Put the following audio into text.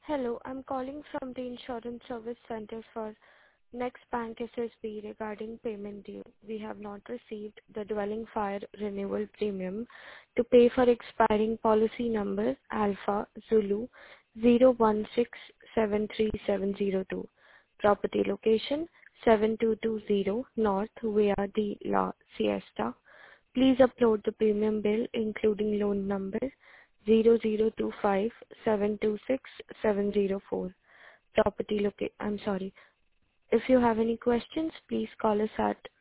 Hello, I'm calling from the Insurance Service Center for Next Bank SSB regarding payment due. We have not received the dwelling fire renewal premium to pay for expiring policy number Alpha Zulu 016737702. Property location 7220 North Via de la Siesta. Please upload the premium bill including loan number 0025726 Property I'm sorry. If you have any questions, please call us at